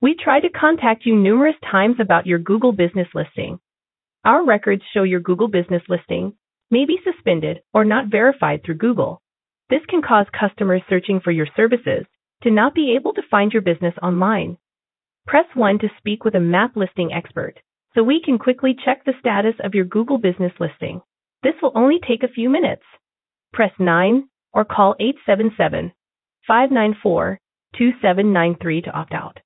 We tried to contact you numerous times about your Google business listing. Our records show your Google business listing may be suspended or not verified through Google. This can cause customers searching for your services to not be able to find your business online. Press 1 to speak with a map listing expert so we can quickly check the status of your Google business listing. This will only take a few minutes. Press 9 or call 877-594-2793 to opt out.